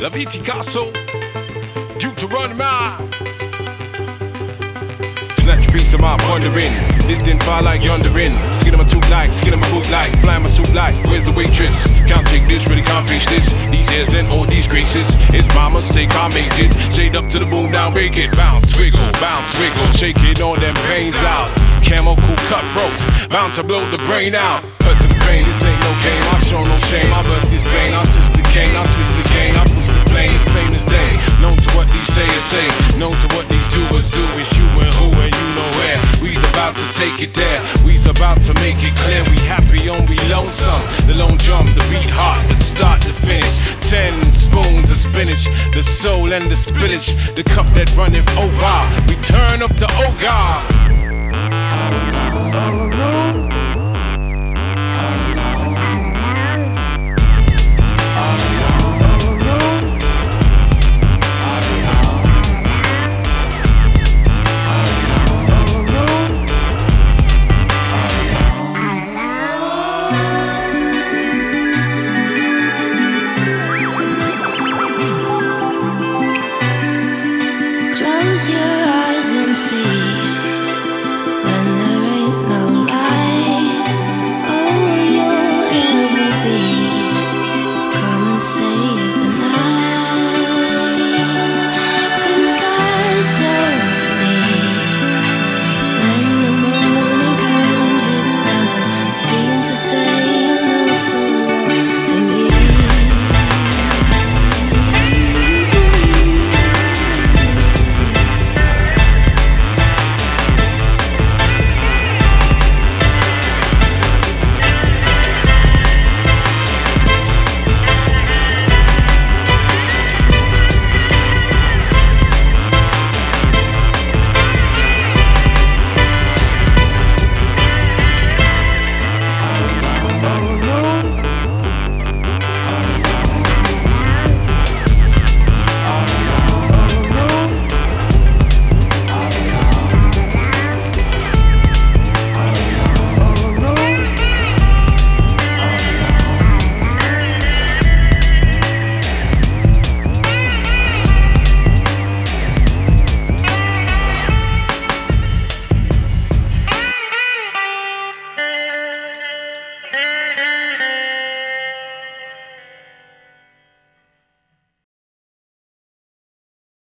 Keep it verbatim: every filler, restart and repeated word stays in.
Leviticaso, Deuteronomy. Snatch a piece of my pondering. This didn't fire like yondering. Skin of my tooth like, skin of my boot like, flying my suit like. Where's the waitress? Can't take this, really can't face this. These hairs and all these graces. It's my mistake, I make it. Shade up to the moon, now make it. Bounce, wiggle, bounce, wiggle. Shake it, all them pains out. Camel cool cutthroats, bound to blow the brain out. Cut to the brain, this ain't no game. I show no shame, I birth this pain. I twist the cane, I twist the cane. I push the plane, it's plain as day. Known to what these sayers say, known to what these doers do. It's you and who and you know where. We's about to take it there, we's about to make it clear. We happy on we lonesome, the lone drum, the beat hot, the start to finish. Ten spoons of spinach, the soul and the spillage, the cup that runneth over. We turn up the ogre.